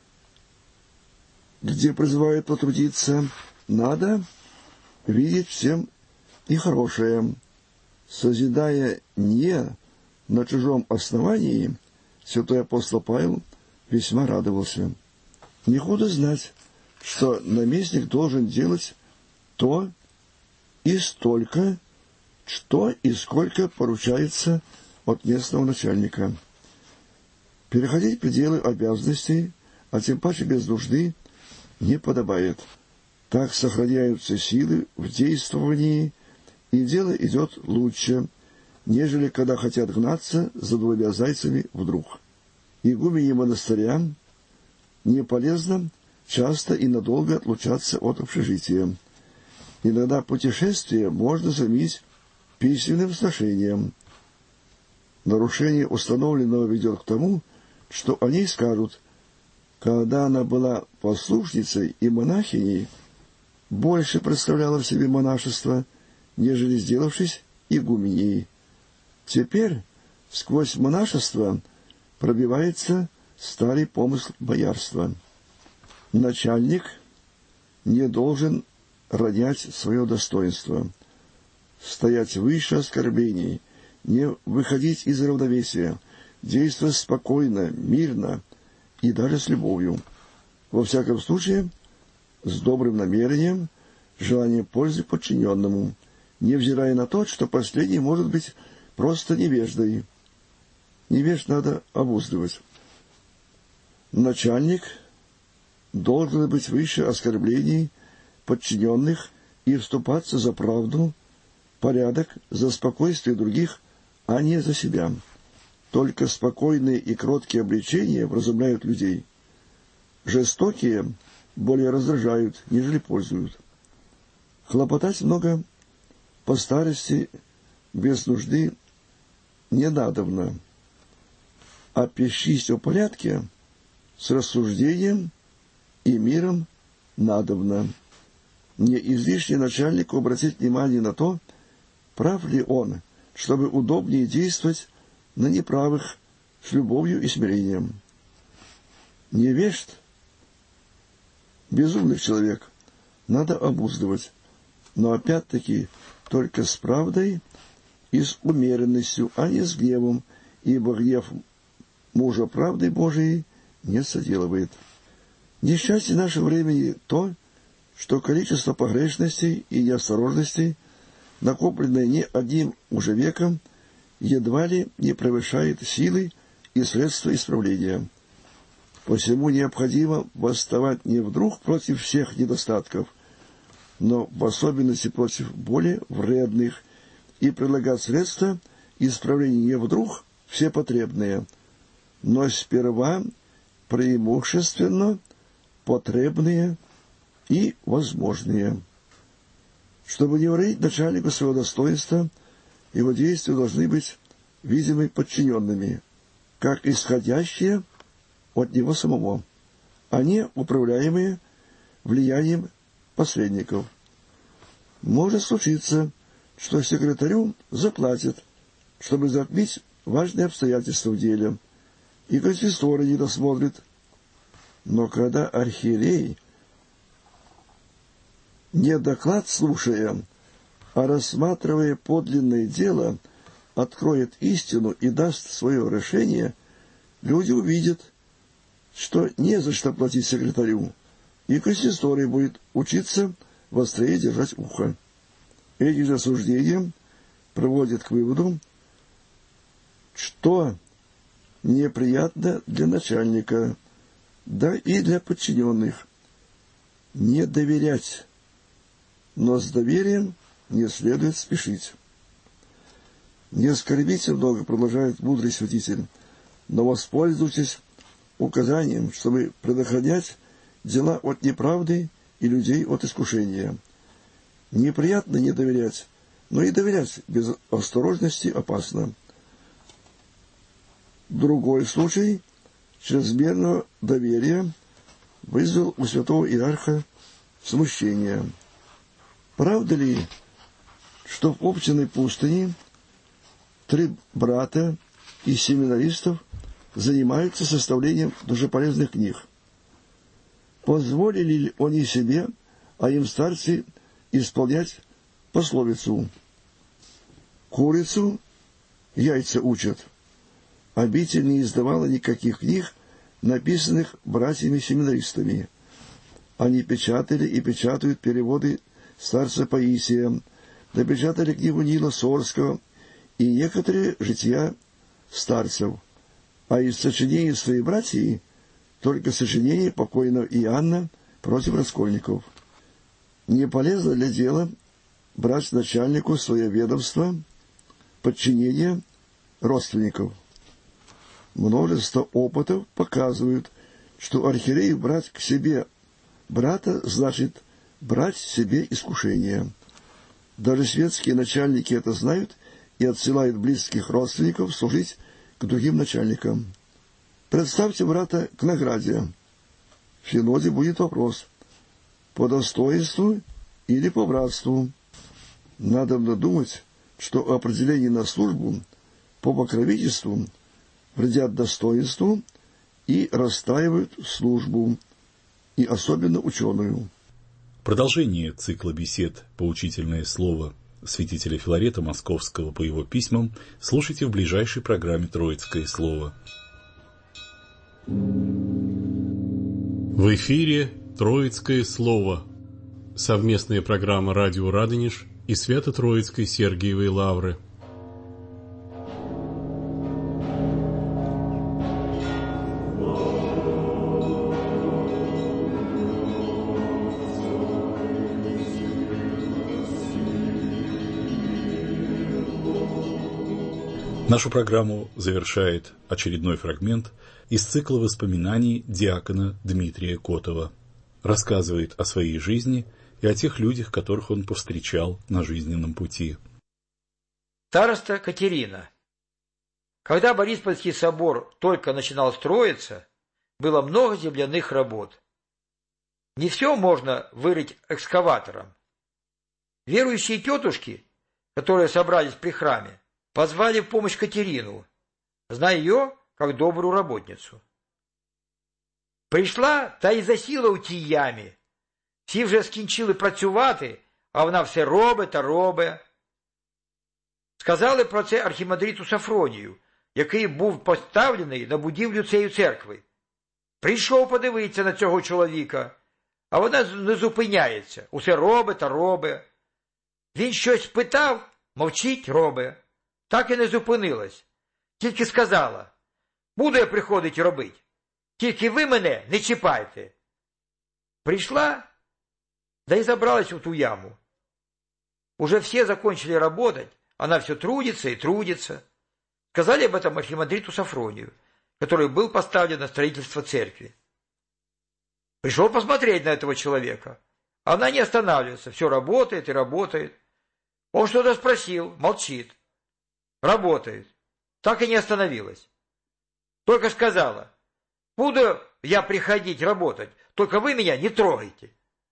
где призывают потрудиться, надо видеть всем и хорошее. Созидая не на чужом основании, святой апостол Павел весьма радовался. Не худо знать, что наместник должен делать то и столько, что и сколько поручается от местного начальника. Переходить пределы обязанностей, а тем паче без нужды, не подобает. Так сохраняются силы в действовании, и дело идет лучше, нежели когда хотят гнаться за двумя зайцами вдруг. Игумене монастыря не полезно часто и надолго отлучаться от общежития. Иногда путешествие можно заменить письменным сношением. Нарушение установленного ведет к тому, что о ней скажут: когда она была послушницей и монахиней, больше представляла в себе монашество, нежели сделавшись игуменей. Теперь сквозь монашество пробивается старый помысл боярства. Начальник не должен ронять свое достоинство, стоять выше оскорблений, не выходить из равновесия, действовать спокойно, мирно и даже с любовью. Во всяком случае, с добрым намерением, желанием пользы подчиненному, невзирая на то, что последний может быть просто невеждой. Невежд надо обуздывать. Начальник должен быть выше оскорблений подчиненных и вступаться за правду, порядок, за спокойствие других, а не за себя. Только спокойные и кроткие обличения вразумляют людей. Жестокие более раздражают, нежели пользуют. Хлопотать много по старости без нужды не надобно, а пищись о порядке с рассуждением и миром надобно. Не излишне начальнику обратить внимание на то, прав ли он, чтобы удобнее действовать на неправых с любовью и смирением. Невежд, безумных человек, надо обуздывать, но опять-таки только с правдой и с умеренностью, а не с гневом, ибо гнев мужа правды Божией не соделывает. Несчастье нашего времени то, что количество погрешностей и неосторожностей, накопленное не одним уже веком, едва ли не превышает силы и средства исправления. Посему необходимо восставать не вдруг против всех недостатков, но в особенности против более вредных, и предлагать средства исправления не вдруг все потребные, но сперва преимущественно потребные и возможные. Чтобы не уронить начальнику своего достоинства, его действия должны быть видимы подчиненными, как исходящие от него самого, а не управляемые влиянием посредников. Может случиться, что секретарю заплатят, чтобы затмить важные обстоятельства в деле, и консисторы не досмотрят. Но когда архиерей, не доклад слушая, а рассматривая подлинное дело, откроет истину и даст свое решение, люди увидят, что не за что платить секретарю, и консистория будет учиться вострее держать ухо. Эти же суждения приводят к выводу, что неприятно для начальника, да и для подчиненных. Не доверять, но с доверием не следует спешить. Не скорбите много, продолжает мудрый святитель, но воспользуйтесь указанием, чтобы предохранять дела от неправды и людей от искушения. Неприятно не доверять, но и доверять без осторожности опасно. Другой случай чрезмерного доверия вызвал у святого иерарха смущение. Правда ли, что в Овчиной пустыне 3 брата и семинаристов занимаются составлением душеполезных книг? Позволили ли они себе, а им старцы, исполнять пословицу «Курицу яйца учат»? Обитель не издавала никаких книг, написанных братьями-семинаристами. Они печатали и печатают переводы старца Паисия, напечатали книгу Нила Сорского и некоторые жития старцев, а из сочинений своей братьи только сочинение покойного Иоанна против раскольников. Не полезно для дела брать начальнику свое ведомство, подчинение родственников. Множество опытов показывают, что архиерею брать к себе брата значит брать себе искушение. Даже светские начальники это знают и отсылают близких родственников служить к другим начальникам. Представьте брата к награде. В синоде будет вопрос: по достоинству или по братству? Надобно думать, что определение на службу по покровительству вредят достоинству и расстраивают службу, и особенно ученую. Продолжение цикла бесед «Поучительное слово» святителя Филарета Московского по его письмам слушайте в ближайшей программе «Троицкое слово». В эфире «Троицкое слово». Совместная программа «Радио Радонеж» и Свято-Троицкой Сергиевой Лавры. Нашу программу завершает очередной фрагмент из цикла воспоминаний диакона Дмитрия Котова. Рассказывает о своей жизни и о тех людях, которых он повстречал на жизненном пути. Староста Катерина. Когда Бориспольский собор только начинал строиться, было много земляных работ. Не все можно вырыть экскаватором. Верующие тетушки, которые собрались при храме, позвали в помощь Катерину, зная ее как добрую работницю. Прийшла та й засіла у тій ямі. Всі вже скінчили працювати, а вона все робить та робить. Сказали про це архімандриту Сафронію, який був поставлений на будівлю цієї церкви. Прийшов подивитися на цього чоловіка, а вона не зупиняється, усе робить та робить. Він щось спитав, мовчить, робить. Так і не зупинилась. Тільки сказала: буду я приходити робити. Тільки ви мене не чіпайте. Пришла, да и забралась в ту яму. Уже все закончили работать, она все трудится и трудится. Сказали об этом архимандриту Сафронию, который был поставлен на строительство церкви. Пришел посмотреть на этого человека. Она не останавливается, все работает и работает. Он что-то спросил, молчит. Работает. Так и не остановилась. Только сказала: буду я приходить работать, только вы меня не трогайте.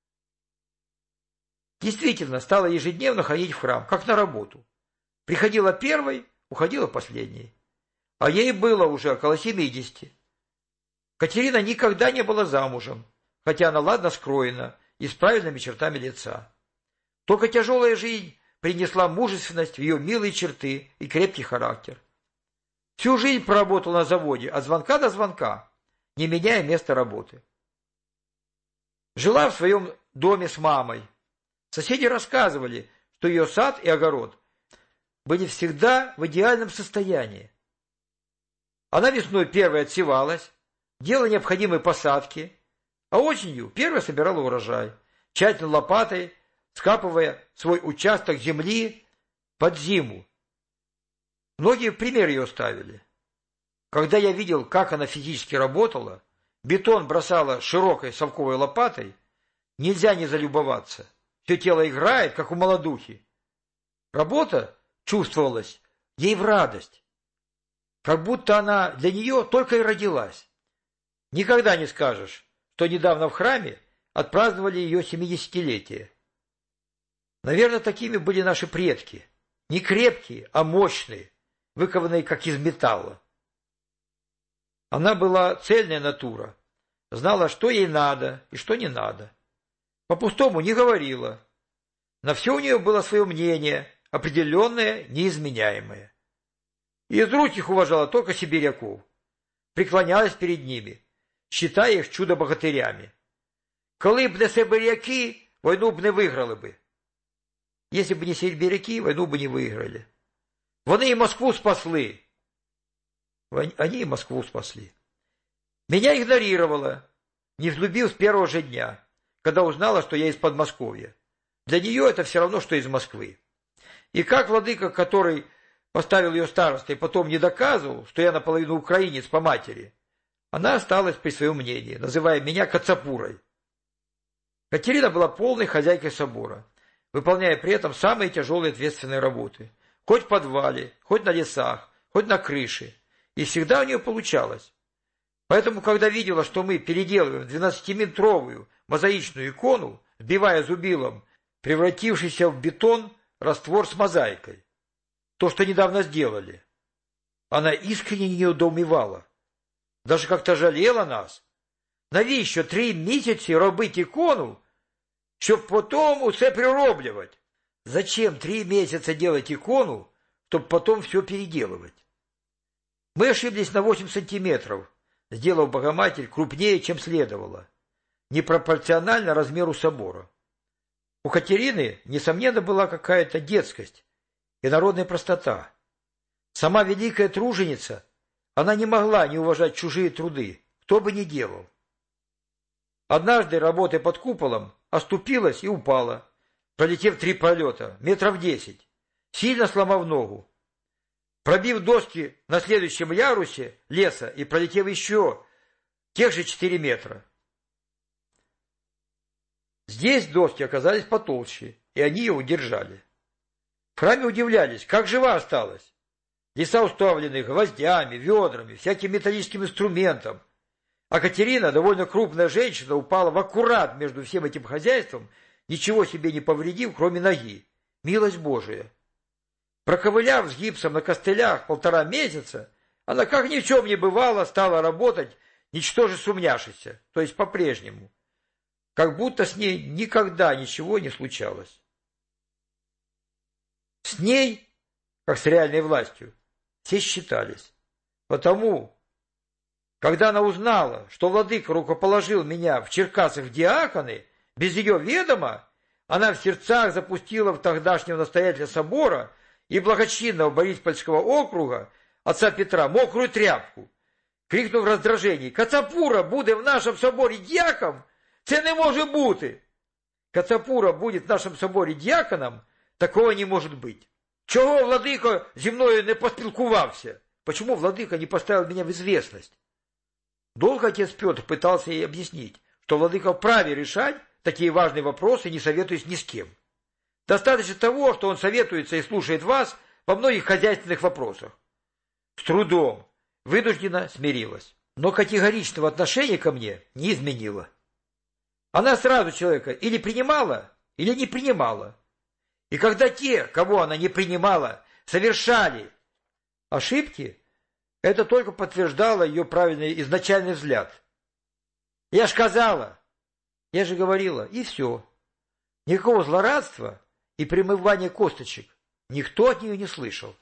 Действительно, стала ежедневно ходить в храм, как на работу. Приходила первой, уходила последней. А ей было уже около 70. Катерина никогда не была замужем, хотя она ладно скроена и с правильными чертами лица. Только тяжелая жизнь принесла мужественность в ее милые черты и крепкий характер. Всю жизнь проработала на заводе от звонка до звонка, не меняя места работы. Жила в своем доме с мамой. Соседи рассказывали, что ее сад и огород были всегда в идеальном состоянии. Она весной первой отсевалась, делала необходимые посадки, а осенью первой собирала урожай, тщательно лопатой скапывая свой участок земли под зиму. Многие в пример ее ставили. Когда я видел, как она физически работала, бетон бросала широкой совковой лопатой, нельзя не залюбоваться. Все тело играет, как у молодухи. Работа чувствовалась ей в радость, как будто она для нее только и родилась. Никогда не скажешь, что недавно в храме отпраздновали ее 70-летие. Наверное, такими были наши предки. Не крепкие, а мощные, выкованные как из металла. Она была цельная натура, знала, что ей надо и что не надо. По-пустому не говорила. На все у нее было свое мнение, определенное, неизменяемое. И из русских уважала только сибиряков. Преклонялась перед ними, считая их чудо-богатырями. Коли б не сибиряки, войну б не виграли би. Если бы не сибиряки, войну бы не выиграли. Вони и Москву спасли. Они и Москву спасли. Меня игнорировала, не взлюбив с первого же дня, когда узнала, что я из Подмосковья. Для нее это все равно, что из Москвы. И как владыка, который поставил ее старостой, потом не доказывал, что я наполовину украинец по матери, она осталась при своем мнении, называя меня Кацапурой. Катерина была полной хозяйкой собора, выполняя при этом самые тяжелые ответственные работы. Хоть в подвале, хоть на лесах, хоть на крыше. И всегда у нее получалось. Поэтому, когда видела, что мы переделываем 12-метровую мозаичную икону, сбивая зубилом превратившийся в бетон раствор с мозаикой, то, что недавно сделали, она искренне не недоумевала. Даже как-то жалела нас. Навіщо 3 місяці робити икону, щоб потом усе прироблювать? Зачем 3 месяца делать икону, чтобы потом все переделывать? Мы ошиблись на 8 сантиметров, сделав Богоматерь крупнее, чем следовало, непропорционально размеру собора. У Катерины, несомненно, была какая-то детскость и народная простота. Сама великая труженица, она не могла не уважать чужие труды, кто бы ни делал. Однажды, работая под куполом, оступилась и упала, пролетев 3 пролета, метров 10, сильно сломав ногу. пробив доски на следующем ярусе леса и пролетев еще тех же 4 метра. Здесь доски оказались потолще, и они ее удержали. В храме удивлялись, как жива осталась. Леса уставлены гвоздями, ведрами, всяким металлическим инструментом. А Катерина, довольно крупная женщина, упала в аккурат между всем этим хозяйством, ничего себе не повредив, кроме ноги. Милость Божия. Проковыляв с гипсом на костылях 1,5 месяца, она, как ни в чем не бывало, стала работать, ничтоже сумняшися, то есть по-прежнему, как будто с ней никогда ничего не случалось. С ней, как с реальной властью, все считались. Потому, когда она узнала, что владыка рукоположил меня в Черкасах в диаконы, без ее ведома, она в сердцах запустила в тогдашнего настоятеля собора и благочинного Бориспольского округа отца Петра мокрую тряпку, крикнув в раздражении: «Кацапура буде в нашому соборі діяком? Це не може бути! Кацапура будет в нашем соборе дьяконом, такого не может быть. Чего владыка зі мною не поспілкувався? Почему владыка не поставил меня в известность?» Долго отец Петр пытался ей объяснить, что владыка вправе решать такие важные вопросы, не советуясь ни с кем. Достаточно того, что он советуется и слушает вас во многих хозяйственных вопросах. С трудом, вынужденно смирилась, но категоричного отношения ко мне не изменила. Она сразу человека или принимала, или не принимала. И когда те, кого она не принимала, совершали ошибки, это только подтверждало ее правильный изначальный взгляд. Я ж сказала, я же говорила, и все. Никакого злорадства и примывания косточек никто от нее не слышал.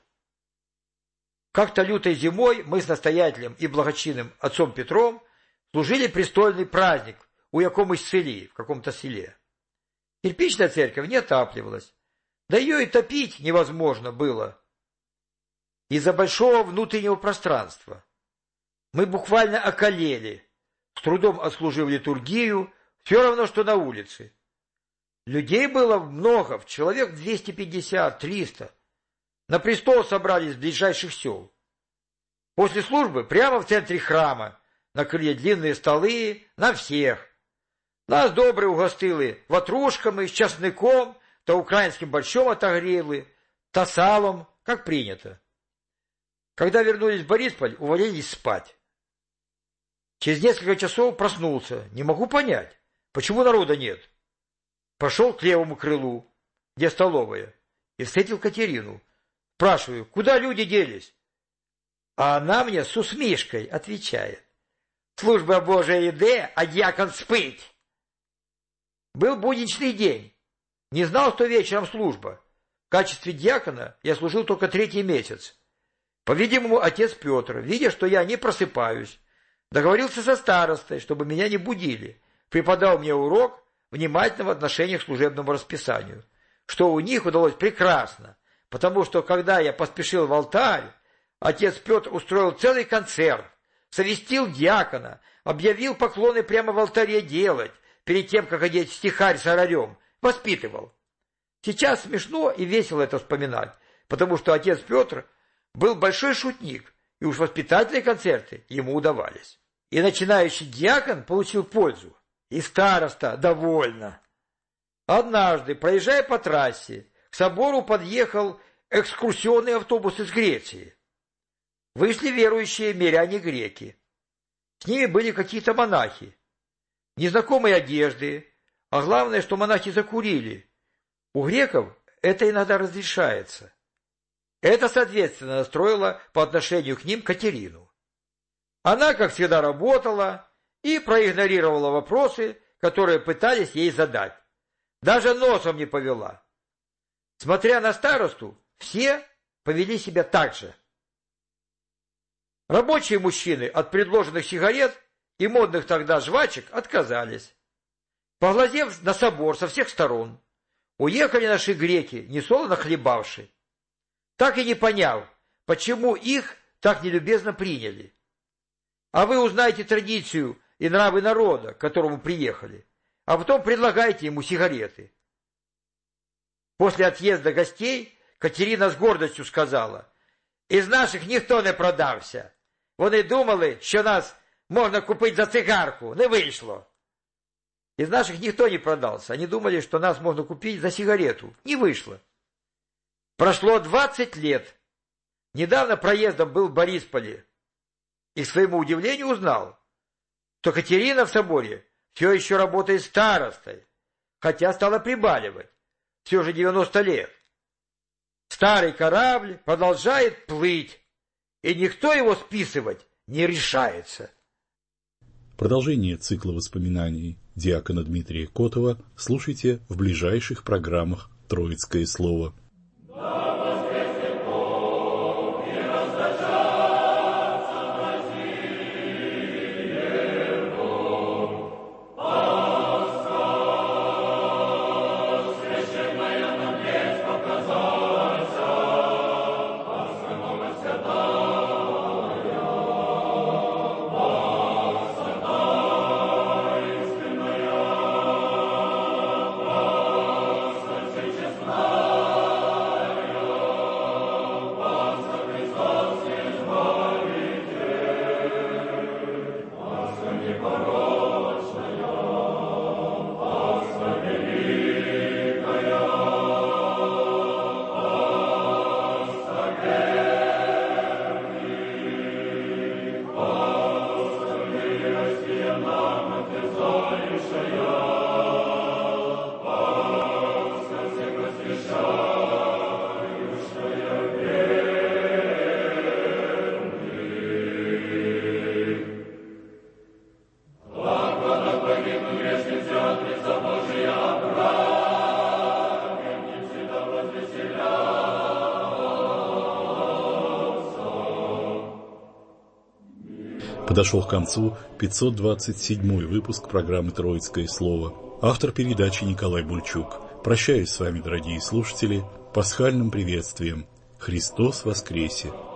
Как-то лютой зимой мы с настоятелем и благочинным отцом Петром служили престольный праздник у якомусь селі, в каком-то селе. Кирпичная церковь не отапливалась, да ее и топить невозможно было из-за большого внутреннего пространства. Мы буквально околели, с трудом отслужив литургию, все равно, что на улице. Людей было много, человек 250-300. На престол собрались с ближайших сел. После службы прямо в центре храма накрыли длинные столы на всех. Нас добре угостили ватрушками, с часником, та украинским борщом отогрели, та салом, как принято. Когда вернулись в Борисполь, увалились спать. Через несколько часов проснулся. Не могу понять, почему народа нет. Пошел к левому крылу, где столовая, и встретил Катерину. Спрашиваю, куда люди делись? А она мне с усмешкой отвечает: «Служба Божия иде, а дьякон спить». Был будничный день. Не знал, что вечером служба. В качестве дьякона я служил только 3-й месяц. По-видимому, отец Петр, видя, что я не просыпаюсь, договорился со старостой, чтобы меня не будили, преподал мне урок внимательного отношения к служебному расписанию, что у них удалось прекрасно, потому что, когда я поспешил в алтарь, отец Петр устроил целый концерт, совестил дьякона, объявил поклоны прямо в алтаре делать, перед тем, как одеть стихарь с орарем, воспитывал. Сейчас смешно и весело это вспоминать, потому что отец Петр был большой шутник, и уж воспитательные концерты ему удавались. И начинающий дьякон получил пользу, и староста довольна. Однажды, проезжая по трассе, к собору подъехал экскурсионный автобус из Греции. Вышли верующие миряне-греки. С ними были какие-то монахи. Незнакомые одежды, а главное, что монахи закурили. У греков это иногда разрешается. Это, соответственно, настроило по отношению к ним Катерину. Она, как всегда, работала и проигнорировала вопросы, которые пытались ей задать. Даже носом не повела. Смотря на старосту, все повели себя так же. Рабочие мужчины от предложенных сигарет и модных тогда жвачек отказались. Поглазев на собор со всех сторон, уехали наши греки, несолоно хлебавши, так и не поняв, почему их так нелюбезно приняли. А вы узнаете традицию и нравы народа, к которому приехали, а потом предлагайте ему сигареты. После отъезда гостей Катерина с гордостью сказала: Із наших ніхто не продався. Вони думали, що нас можна купити за цигарку. Не вийшло. Из наших никто не продался. Они думали, что нас можно купить за сигарету. Не вышло. Прошло 20 лет. Недавно проездом был в Борисполе. И, к своему удивлению, узнал, что Катерина в соборе все еще работает старостой, хотя стала прибаливать. Все же 90 лет. Старый корабль продолжает плыть, и никто его списывать не решается. Продолжение цикла воспоминаний диакона Дмитрия Котова слушайте в ближайших программах «Троицкое слово». Подошел к концу 527-й выпуск программы «Троицкое слово». Автор передачи Николай Бульчук. Прощаюсь с вами, дорогие слушатели, пасхальным приветствием. Христос воскресе!